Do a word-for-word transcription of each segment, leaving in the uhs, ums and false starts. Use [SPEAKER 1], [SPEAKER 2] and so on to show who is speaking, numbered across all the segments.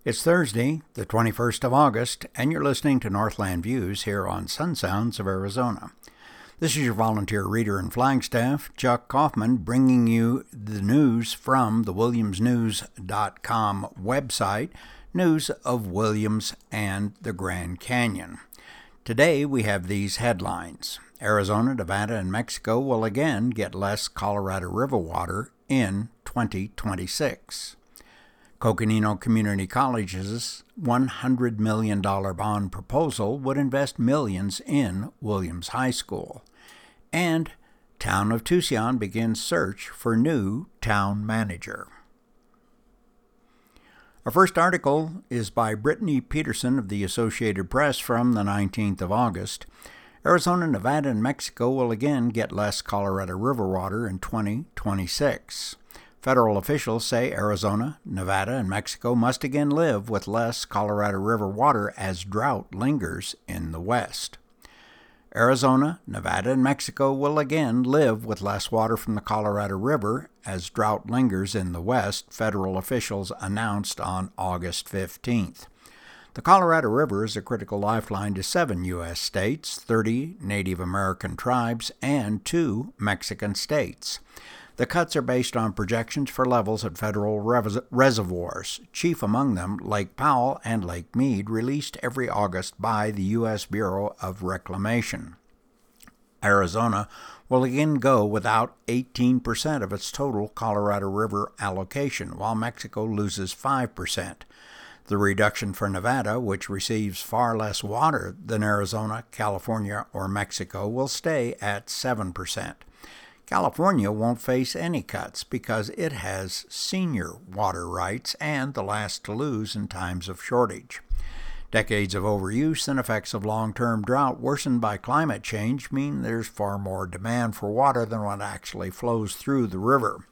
[SPEAKER 1] It's Thursday, the twenty-first of August, and you're listening to Northland Views here on Sun Sounds of Arizona. This is your volunteer reader in Flagstaff, Chuck Kaufman, bringing you the news from the Williams News dot com website, news of Williams and the Grand Canyon. Today we have these headlines. Arizona, Nevada, and Mexico will again get less Colorado River water in twenty twenty-six. Coconino Community College's one hundred million dollars bond proposal would invest millions in Williams High School. And Town of Tucson begins search for new town manager. Our first article is by Brittany Peterson of the Associated Press from the nineteenth of August. Arizona, Nevada, and Mexico will again get less Colorado River water in twenty twenty-six. Federal officials say Arizona, Nevada, and Mexico must again live with less Colorado River water as drought lingers in the West. Arizona, Nevada, and Mexico will again live with less water from the Colorado River as drought lingers in the West, federal officials announced on August fifteenth. The Colorado River is a critical lifeline to seven U S states, thirty Native American tribes, and two Mexican states. The cuts are based on projections for levels at federal res- reservoirs, chief among them Lake Powell and Lake Mead, released every August by the U S Bureau of Reclamation. Arizona will again go without eighteen percent of its total Colorado River allocation, while Mexico loses five percent. The reduction for Nevada, which receives far less water than Arizona, California, or Mexico, will stay at seven percent. California won't face any cuts because it has senior water rights and the last to lose in times of shortage. Decades of overuse and effects of long-term drought worsened by climate change mean there's far more demand for water than what actually flows through the river.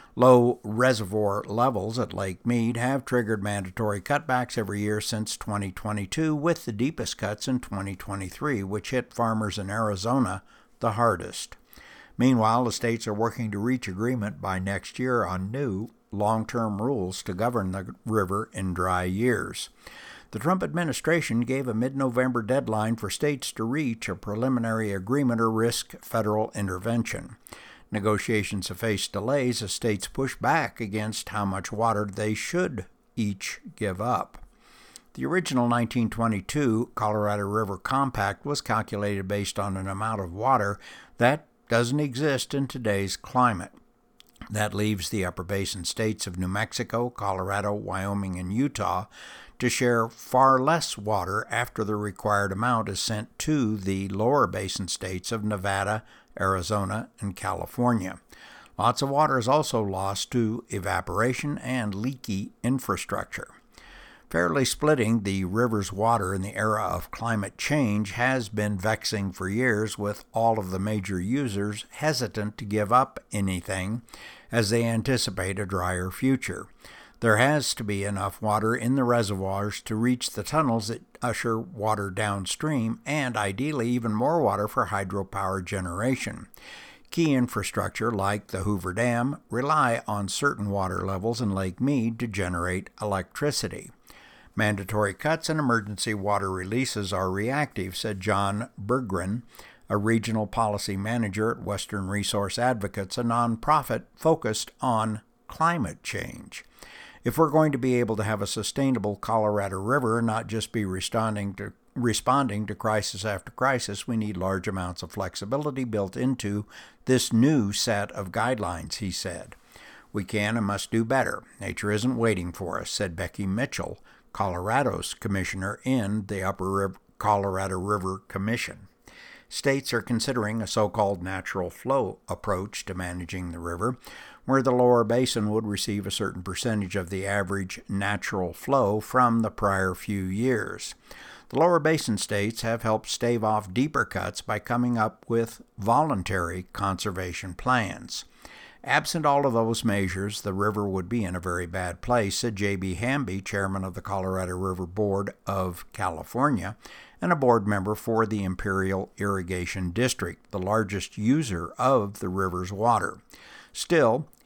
[SPEAKER 1] Low reservoir levels at Lake Mead have triggered mandatory cutbacks every year since twenty twenty-two, with the deepest cuts in twenty twenty-three, which hit farmers in Arizona the hardest. Meanwhile, the states are working to reach agreement by next year on new, long-term rules to govern the river in dry years. The Trump administration gave a mid-November deadline for states to reach a preliminary agreement or risk federal intervention. Negotiations have faced delays as states push back against how much water they should each give up. The original nineteen twenty-two Colorado River Compact was calculated based on an amount of water that doesn't exist in today's climate. That leaves the upper basin states of New Mexico, Colorado, Wyoming, and Utah to share far less water after the required amount is sent to the lower basin states of Nevada, Arizona, and California. Lots of water is also lost to evaporation and leaky infrastructure. Fairly splitting the river's water in the era of climate change has been vexing for years, with all of the major users hesitant to give up anything as they anticipate a drier future. There has to be enough water in the reservoirs to reach the tunnels that usher water downstream, and ideally even more water for hydropower generation. Key infrastructure like the Hoover Dam rely on certain water levels in Lake Mead to generate electricity. Mandatory cuts and emergency water releases are reactive, said John Berggren, a regional policy manager at Western Resource Advocates, a nonprofit focused on climate change. If we're going to be able to have a sustainable Colorado River and not just be responding to responding to crisis after crisis, we need large amounts of flexibility built into this new set of guidelines, he said. We can and must do better. Nature isn't waiting for us, said Becky Mitchell, Colorado's commissioner in the Upper Colorado River Commission. States are considering a so-called natural flow approach to managing the river, where the lower basin would receive a certain percentage of the average natural flow from the prior few years. The lower basin states have helped stave off deeper cuts by coming up with voluntary conservation plans. Absent all of those measures, the river would be in a very bad place, said J B Hamby, chairman of the Colorado River Board of California and a board member for the Imperial Irrigation District, the largest user of the river's water. Still,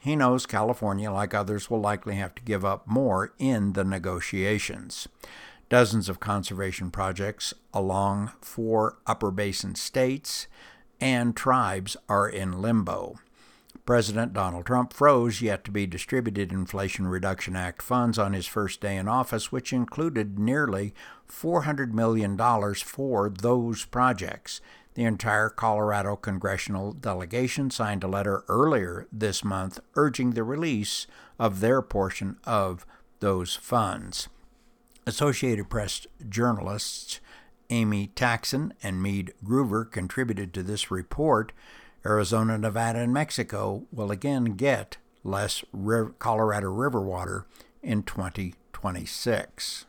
[SPEAKER 1] he knows California, like others, will likely have to give up more in the negotiations. Dozens of conservation projects along four upper basin states and tribes are in limbo. President Donald Trump froze yet-to-be-distributed Inflation Reduction Act funds on his first day in office, which included nearly four hundred million dollars for those projects. The entire Colorado congressional delegation signed a letter earlier this month urging the release of their portion of those funds. Associated Press journalists Amy Taxon and Meade Groover contributed to this report. Arizona, Nevada, and Mexico will again get less Colorado River water in twenty twenty-six.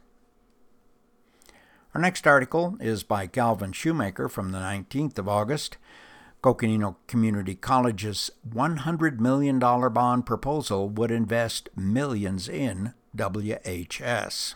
[SPEAKER 1] Our next article is by Calvin Shoemaker from the nineteenth of August. Coconino Community College's one hundred million dollars bond proposal would invest millions in W H S.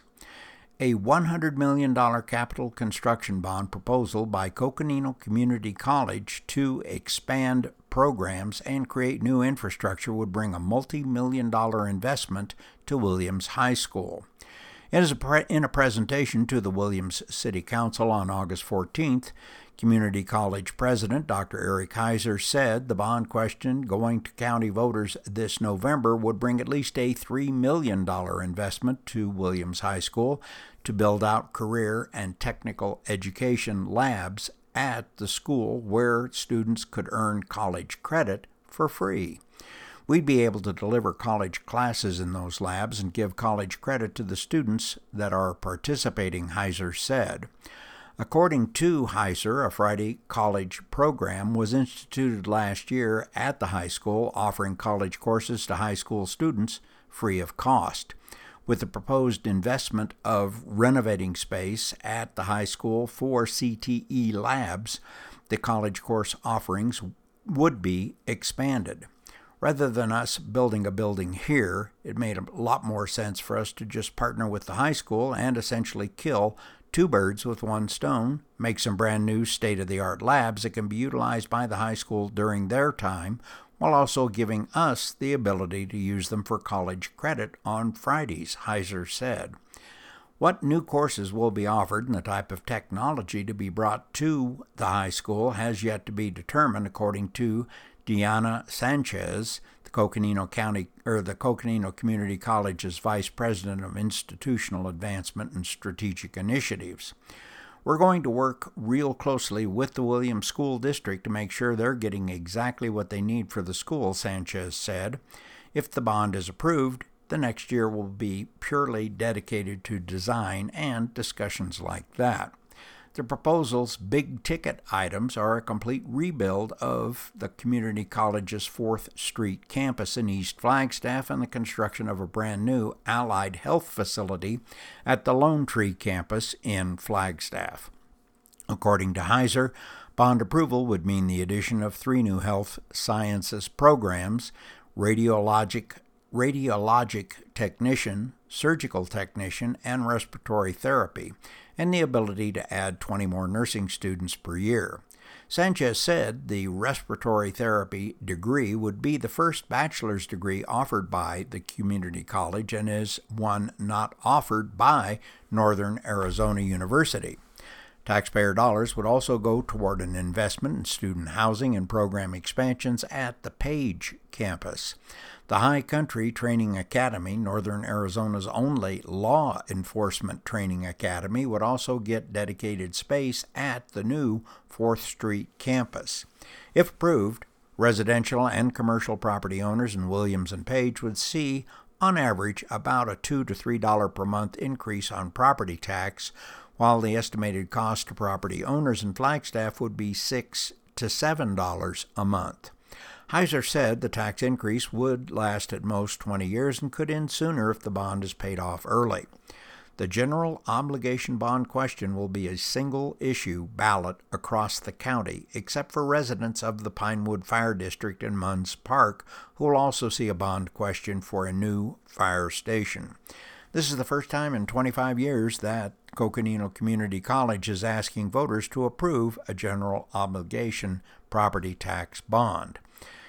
[SPEAKER 1] A one hundred million dollars capital construction bond proposal by Coconino Community College to expand programs and create new infrastructure would bring a multi-million dollar investment to Williams High School. It is a pre- in a presentation to the Williams City Council on August fourteenth, Community College President Doctor Eric Heiser said the bond question going to county voters this November would bring at least a three million dollars investment to Williams High School to build out career and technical education labs at the school where students could earn college credit for free. We'd be able to deliver college classes in those labs and give college credit to the students that are participating, Heiser said. According to Heiser, a Friday college program was instituted last year at the high school, offering college courses to high school students free of cost. With the proposed investment of renovating space at the high school for C T E labs, the college course offerings would be expanded. Rather than us building a building here, it made a lot more sense for us to just partner with the high school and essentially kill two birds with one stone, make some brand new state-of-the-art labs that can be utilized by the high school during their time, while also giving us the ability to use them for college credit on Fridays, Heiser said. What new courses will be offered and the type of technology to be brought to the high school has yet to be determined, according to Diana Sanchez, the Coconino County or the Coconino Community College's Vice President of Institutional Advancement and Strategic Initiatives. We're going to work real closely with the Williams School District to make sure they're getting exactly what they need for the school, Sanchez said. If the bond is approved, the next year will be purely dedicated to design and discussions like that. The proposal's big-ticket items are a complete rebuild of the community college's fourth Street campus in East Flagstaff and the construction of a brand-new allied health facility at the Lone Tree campus in Flagstaff. According to Heiser, bond approval would mean the addition of three new health sciences programs, radiologic, radiologic technician, surgical technician, and respiratory therapy, and the ability to add twenty more nursing students per year. Sanchez said the respiratory therapy degree would be the first bachelor's degree offered by the community college and is one not offered by Northern Arizona University. Taxpayer dollars would also go toward an investment in student housing and program expansions at the Page campus. The High Country Training Academy, Northern Arizona's only law enforcement training academy, would also get dedicated space at the new fourth Street campus. If approved, residential and commercial property owners in Williams and Page would see, on average, about a two to three dollars per month increase on property tax, while the estimated cost to property owners in Flagstaff would be six to seven dollars a month. Heiser said the tax increase would last at most twenty years and could end sooner if the bond is paid off early. The general obligation bond question will be a single-issue ballot across the county, except for residents of the Pinewood Fire District in Munns Park, who will also see a bond question for a new fire station. This is the first time in twenty-five years that Coconino Community College is asking voters to approve a general obligation property tax bond.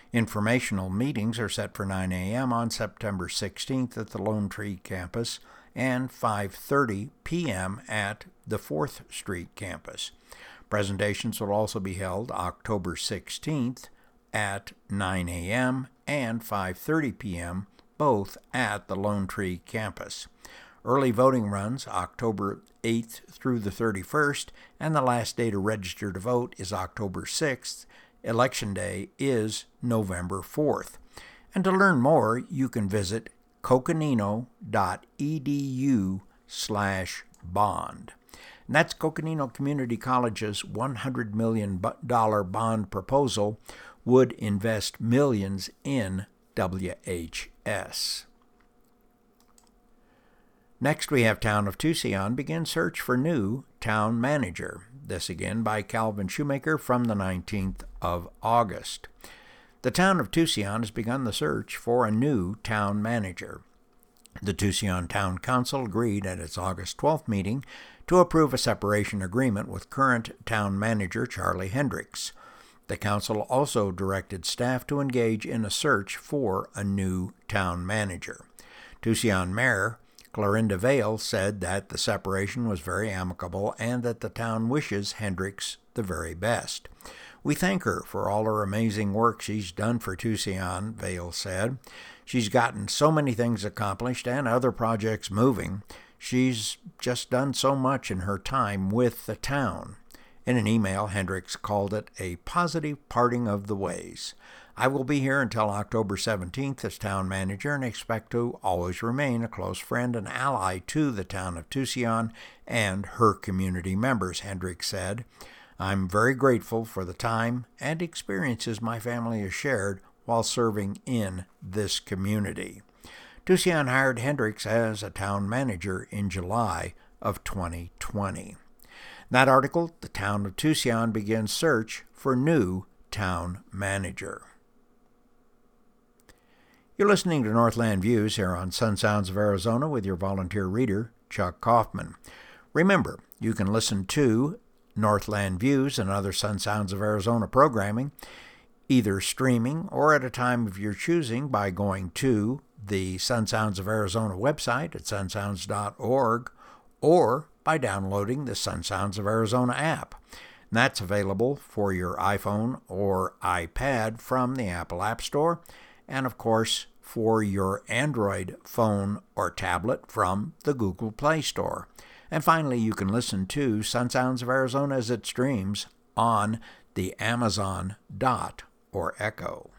[SPEAKER 1] Informational meetings are set for nine a.m. on September sixteenth at the Lone Tree campus and five thirty p.m. at the fourth Street campus. Presentations will also be held October sixteenth at nine a.m. and five thirty p.m., both at the Lone Tree campus. Early voting runs October eighth through the thirty-first, and the last day to register to vote is October sixth. Election Day is November fourth. And to learn more, you can visit coconino.edu slash bond. And that's Coconino Community College's one hundred million dollars bond proposal would invest millions in W H S. Next, we have Town of Tucson begins search for new town manager. This again by Calvin Shoemaker from the nineteenth of August. The Town of Tucson has begun the search for a new town manager. The Tucson Town Council agreed at its August twelfth meeting to approve a separation agreement with current town manager Charlie Hendricks. The council also directed staff to engage in a search for a new town manager. Tucson Mayor Clarinda Vail said that the separation was very amicable and that the town wishes Hendricks the very best. We thank her for all her amazing work she's done for Tucson, Vail said. She's gotten so many things accomplished and other projects moving. She's just done so much in her time with the town. In an email, Hendricks called it a positive parting of the ways. I will be here until October seventeenth as town manager and expect to always remain a close friend and ally to the town of Tucson and her community members, Hendricks said. I'm very grateful for the time and experiences my family has shared while serving in this community. Tucson hired Hendricks as a town manager in July of twenty twenty. In that article, the Town of Tucson begins search for new town manager. You're listening to Northland Views here on Sun Sounds of Arizona with your volunteer reader, Chuck Kaufman. Remember, you can listen to Northland Views and other Sun Sounds of Arizona programming either streaming or at a time of your choosing by going to the Sun Sounds of Arizona website at sun sounds dot org or by downloading the Sun Sounds of Arizona app. And that's available for your iPhone or iPad from the Apple App Store, and of course for your Android phone or tablet from the Google Play Store. And finally, you can listen to Sun Sounds of Arizona as it streams on the Amazon Dot or Echo.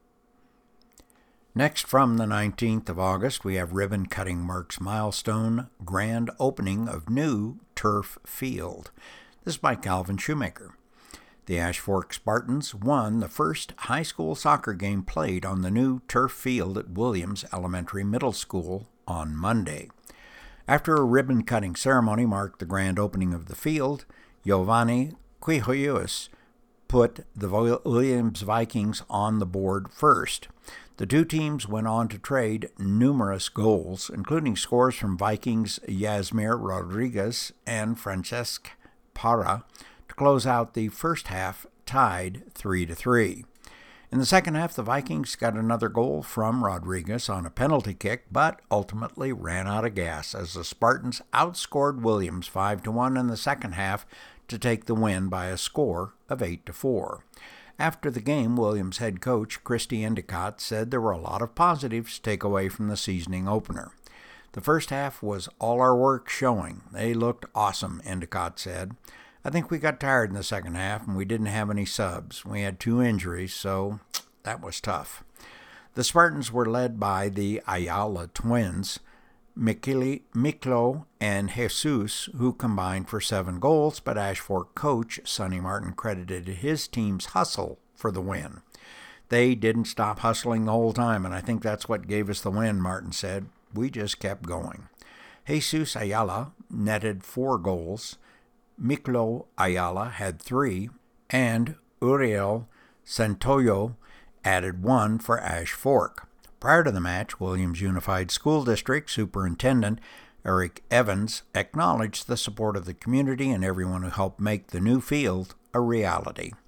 [SPEAKER 1] Next, from the nineteenth of August, we have ribbon cutting marks milestone grand opening of new turf field. This is by Calvin Shoemaker. The Ash Fork Spartans won the first high school soccer game played on the new turf field at Williams Elementary Middle School on Monday. After a ribbon-cutting ceremony marked the grand opening of the field, Giovanni Quijoyus put the Williams Vikings on the board first. The two teams went on to trade numerous goals, including scores from Vikings Yasmir Rodriguez and Francesc Parra, to close out the first half tied three to three. In the second half, the Vikings got another goal from Rodriguez on a penalty kick, but ultimately ran out of gas as the Spartans outscored Williams five to one in the second half to take the win by a score of eight to four. After the game, Williams head coach Christy Endicott said there were a lot of positives to take away from the seasoning opener. The first half was all our work showing. They looked awesome, Endicott said. I think we got tired in the second half, and we didn't have any subs. We had two injuries, so that was tough. The Spartans were led by the Ayala twins, Mikili, Miklo and Jesus, who combined for seven goals, but Ash Fork coach Sonny Martin credited his team's hustle for the win. They didn't stop hustling the whole time, and I think that's what gave us the win, Martin said. We just kept going. Jesus Ayala netted four goals. Miklo Ayala had three, and Uriel Santoyo added one for Ash Fork. Prior to the match, Williams Unified School District Superintendent Eric Evans acknowledged the support of the community and everyone who helped make the new field a reality.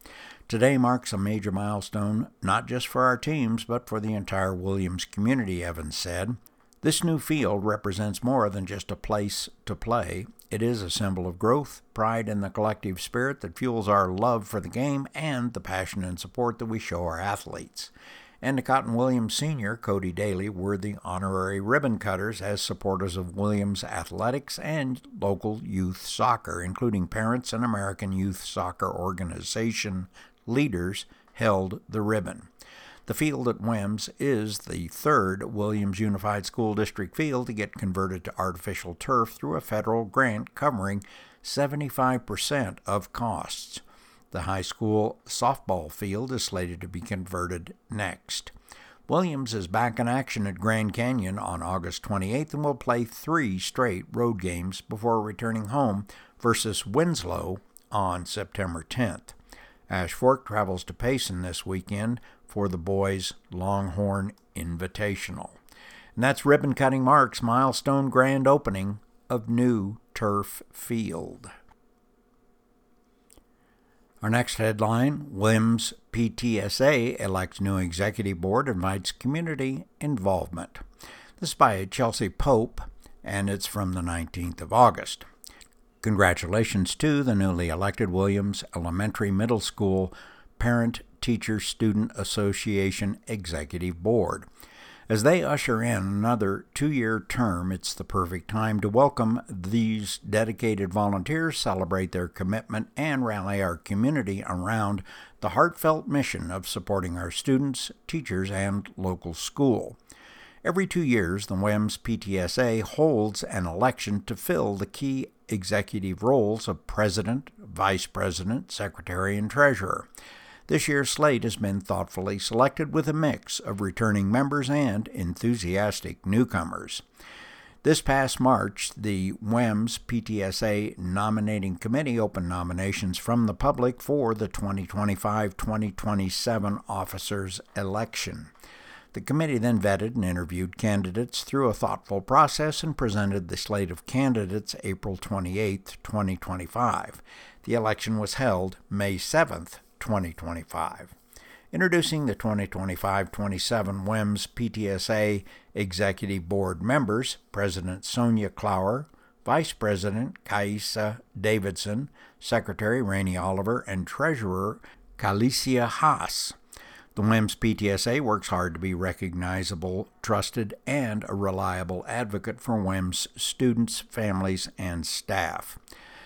[SPEAKER 1] Today marks a major milestone, not just for our teams, but for the entire Williams community, Evans said. This new field represents more than just a place to play. It is a symbol of growth, pride in the collective spirit that fuels our love for the game, and the passion and support that we show our athletes. Endicott and Williams senior Cody Daly were the honorary ribbon cutters as supporters of Williams athletics and local youth soccer, including parents and American Youth Soccer Organization leaders held the ribbon. The field at Wems is the third Williams Unified School District field to get converted to artificial turf through a federal grant covering seventy-five percent of costs. The high school softball field is slated to be converted next. Williams is back in action at Grand Canyon on August twenty-eighth and will play three straight road games before returning home versus Winslow on September tenth. Ash Fork travels to Payson this weekend for the boys' Longhorn Invitational. And that's ribbon cutting marks milestone grand opening of new turf field. Our next headline, Wems P T S A elects new executive board, invites community involvement. This is by Chelsea Pope, and it's from the nineteenth of August. Congratulations to the newly elected Williams Elementary Middle School Parent Teacher Student Association Executive Board. As they usher in another two-year term, it's the perfect time to welcome these dedicated volunteers, celebrate their commitment, and rally our community around the heartfelt mission of supporting our students, teachers, and local school. Every two years, the Wems P T S A holds an election to fill the key executive roles of president, vice president, secretary, and treasurer. This year's slate has been thoughtfully selected with a mix of returning members and enthusiastic newcomers. This past March, the Wems P T S A Nominating Committee opened nominations from the public for the twenty twenty-five twenty twenty-seven officers' election. The committee then vetted and interviewed candidates through a thoughtful process and presented the slate of candidates April twenty-eighth, twenty twenty-five. The election was held May seventh, twenty twenty-five. Introducing the twenty twenty-five twenty-seven Wems P T S A Executive Board members, President Sonia Clower, Vice President Kaisa Davidson, Secretary Rainey Oliver, and Treasurer Kalicia Haas. The Wems P T S A works hard to be recognizable, trusted, and a reliable advocate for Wems students, families, and staff.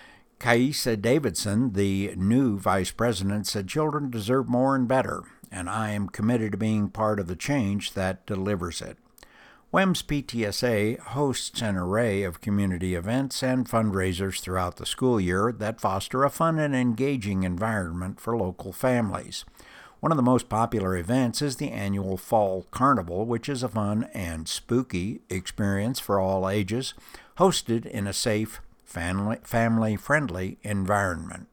[SPEAKER 1] Kaisa Davidson, the new vice president, said children deserve more and better, and I am committed to being part of the change that delivers it. Wems P T S A hosts an array of community events and fundraisers throughout the school year that foster a fun and engaging environment for local families. One of the most popular events is the annual Fall Carnival, which is a fun and spooky experience for all ages, hosted in a safe, family-friendly environment.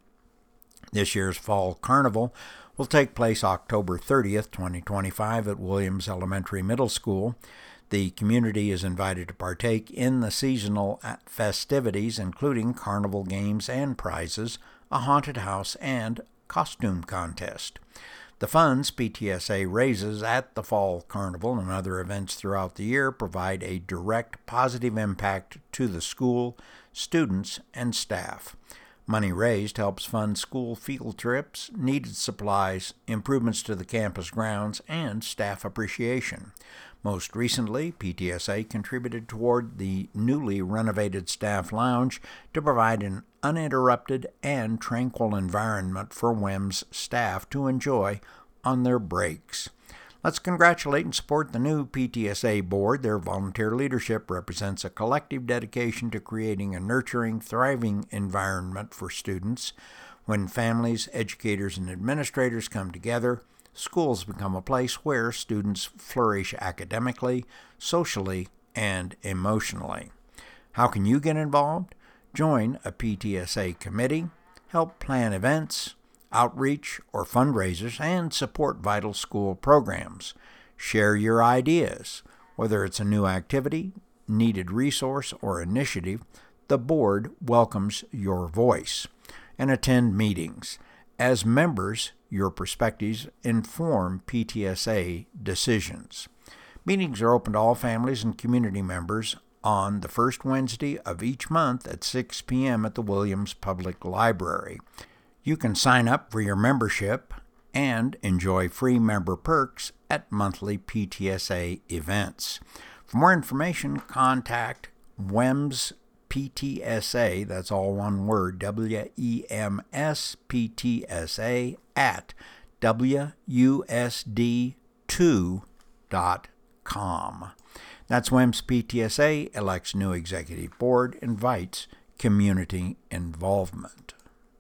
[SPEAKER 1] This year's Fall Carnival will take place October thirtieth, twenty twenty-five at Williams Elementary Middle School. The community is invited to partake in the seasonal festivities, including carnival games and prizes, a haunted house, and costume contest. The funds P T S A raises at the Fall Carnival and other events throughout the year provide a direct positive impact to the school, students, and staff. Money raised helps fund school field trips, needed supplies, improvements to the campus grounds, and staff appreciation. Most recently, P T S A contributed toward the newly renovated staff lounge to provide an uninterrupted and tranquil environment for Wems staff to enjoy on their breaks. Let's congratulate and support the new P T S A board. Their volunteer leadership represents a collective dedication to creating a nurturing, thriving environment for students. When families, educators, and administrators come together, schools become a place where students flourish academically, socially, and emotionally. How can you get involved? Join a P T S A committee, help plan events, outreach, or fundraisers, and support vital school programs. Share your ideas. Whether it's a new activity, needed resource, or initiative, the board welcomes your voice. And attend meetings. As members, your perspectives inform P T S A decisions. Meetings are open to all families and community members on the first Wednesday of each month at six p.m. at the Williams Public Library. You can sign up for your membership and enjoy free member perks at monthly P T S A events. For more information, contact W E M S P T S A, that's all one word, W E M S P T S A, at W U S D two dot com. That's W E M S P T S A, elects new executive board, invites community involvement.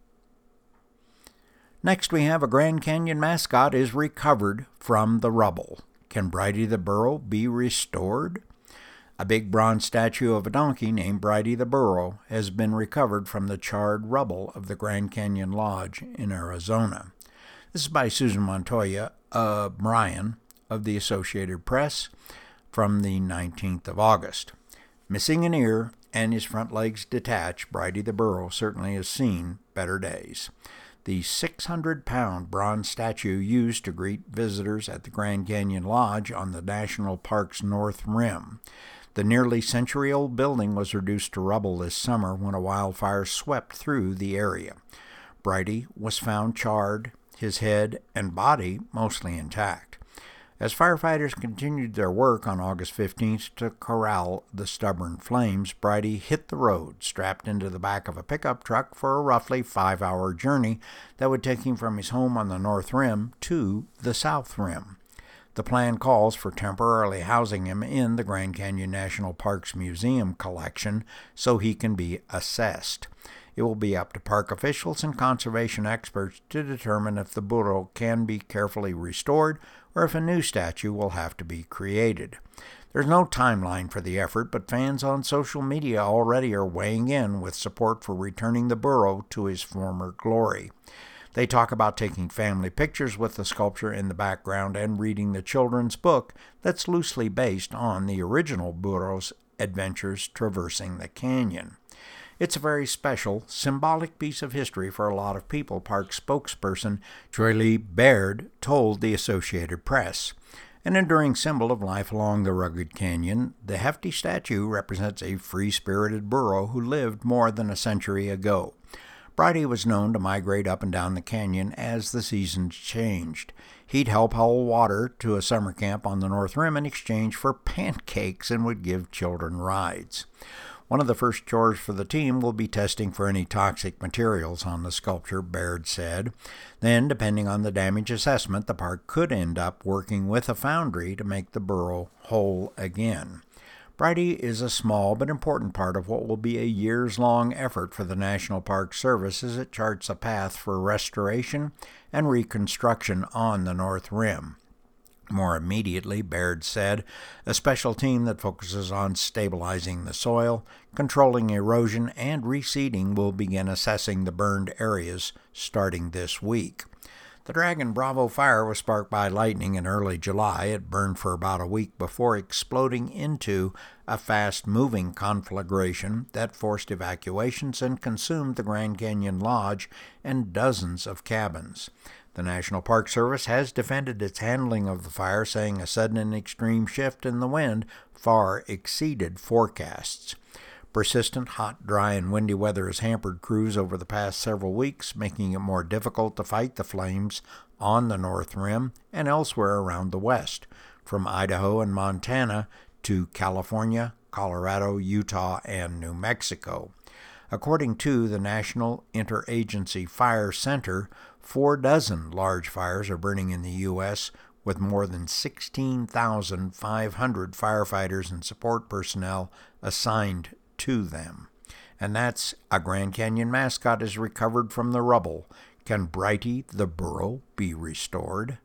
[SPEAKER 1] Next, we have a Grand Canyon mascot is recovered from the rubble. Can Bridie the Burro be restored? A big bronze statue of a donkey named Bridie the Burro has been recovered from the charred rubble of the Grand Canyon Lodge in Arizona. This is by Susan Montoya uh, Bryan of the Associated Press from the nineteenth of August. Missing an ear and his front legs detached, Bridie the Burro certainly has seen better days. The six hundred pound bronze statue used to greet visitors at the Grand Canyon Lodge on the National Park's North Rim. The nearly century-old building was reduced to rubble this summer when a wildfire swept through the area. Bridie was found charred, his head and body mostly intact. As firefighters continued their work on August fifteenth to corral the stubborn flames, Bridie hit the road, strapped into the back of a pickup truck for a roughly five-hour journey that would take him from his home on the North Rim to the South Rim. The plan calls for temporarily housing him in the Grand Canyon National Park's museum collection so he can be assessed. It will be up to park officials and conservation experts to determine if the burro can be carefully restored or if a new statue will have to be created. There's no timeline for the effort, but fans on social media already are weighing in with support for returning the burro to his former glory. They talk about taking family pictures with the sculpture in the background and reading the children's book that's loosely based on the original burro's adventures traversing the canyon. It's a very special, symbolic piece of history for a lot of people, park spokesperson Joy Lee Baird told the Associated Press. An enduring symbol of life along the rugged canyon, the hefty statue represents a free-spirited burro who lived more than a century ago. Bridie was known to migrate up and down the canyon as the seasons changed. He'd help haul water to a summer camp on the North Rim in exchange for pancakes and would give children rides. One of the first chores for the team will be testing for any toxic materials on the sculpture, Baird said. Then, depending on the damage assessment, the park could end up working with a foundry to make the burro whole again. Bridie is a small but important part of what will be a years-long effort for the National Park Service as it charts a path for restoration and reconstruction on the North Rim. More immediately, Baird said, a special team that focuses on stabilizing the soil, controlling erosion, and reseeding will begin assessing the burned areas starting this week. The Dragon Bravo fire was sparked by lightning in early July. It burned for about a week before exploding into a fast-moving conflagration that forced evacuations and consumed the Grand Canyon Lodge and dozens of cabins. The National Park Service has defended its handling of the fire, saying a sudden and extreme shift in the wind far exceeded forecasts. Persistent, hot, dry, and windy weather has hampered crews over the past several weeks, making it more difficult to fight the flames on the North Rim and elsewhere around the West, from Idaho and Montana to California, Colorado, Utah, and New Mexico. According to the National Interagency Fire Center, four dozen large fires are burning in the U S, with more than sixteen thousand five hundred firefighters and support personnel assigned to them. And that's a Grand Canyon mascot is recovered from the rubble. Can Bridie the Burro be restored?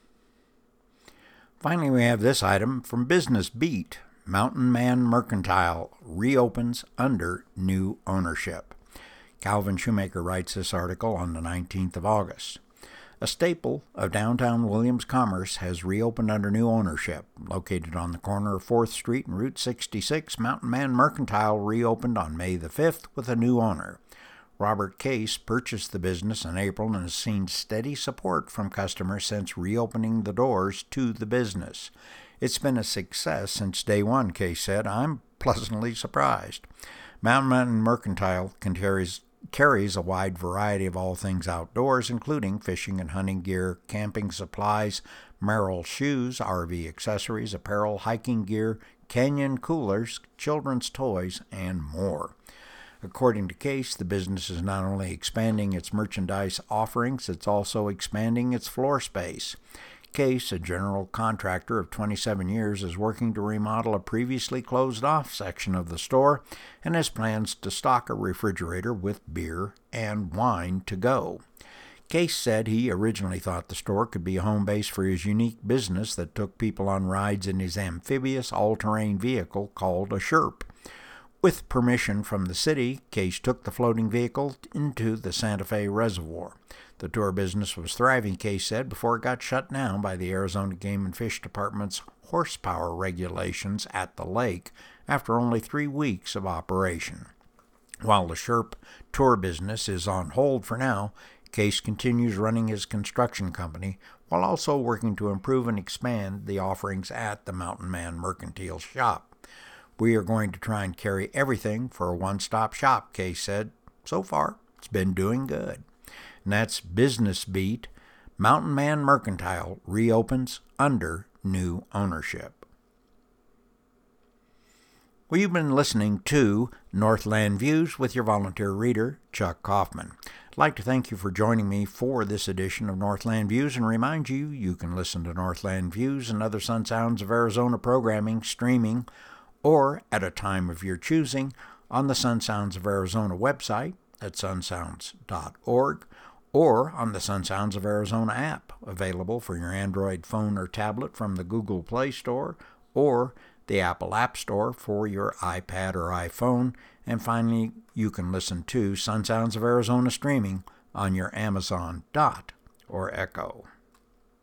[SPEAKER 1] Finally, we have this item from Business Beat. Mountain Man Mercantile reopens under new ownership. Calvin Shoemaker writes this article on the nineteenth of August. A staple of downtown Williams commerce has reopened under new ownership. Located on the corner of fourth Street and Route sixty-six, Mountain Man Mercantile reopened on May the fifth with a new owner. Robert Case purchased the business in April and has seen steady support from customers since reopening the doors to the business. It's been a success since day one, Case said. I'm pleasantly surprised. Mountain Man Mercantile carries, carries a wide variety of all things outdoors, including fishing and hunting gear, camping supplies, Merrell shoes, R V accessories, apparel, hiking gear, canyon coolers, children's toys, and more. According to Case, the business is not only expanding its merchandise offerings, it's also expanding its floor space. Case, a general contractor of twenty-seven years, is working to remodel a previously closed-off section of the store and has plans to stock a refrigerator with beer and wine to go. Case said he originally thought the store could be a home base for his unique business that took people on rides in his amphibious all-terrain vehicle called a Sherp. With permission from the city, Case took the floating vehicle into the Santa Fe Reservoir. The tour business was thriving, Case said, before it got shut down by the Arizona Game and Fish Department's horsepower regulations at the lake after only three weeks of operation. While the Sherp tour business is on hold for now, Case continues running his construction company while also working to improve and expand the offerings at the Mountain Man Mercantile Shop. We are going to try and carry everything for a one-stop shop, Case said. So far, it's been doing good. And that's Business Beat. Mountain Man Mercantile reopens under new ownership. Well, you've been listening to Northland Views with your volunteer reader, Chuck Kaufman. I'd like to thank you for joining me for this edition of Northland Views and remind you you can listen to Northland Views and other Sun Sounds of Arizona programming streaming or at a time of your choosing on the Sun Sounds of Arizona website at sun sounds dot org or on the Sun Sounds of Arizona app, available for your Android phone or tablet from the Google Play Store or the Apple App Store for your iPad or iPhone. And finally, you can listen to Sun Sounds of Arizona streaming on your Amazon Dot or Echo.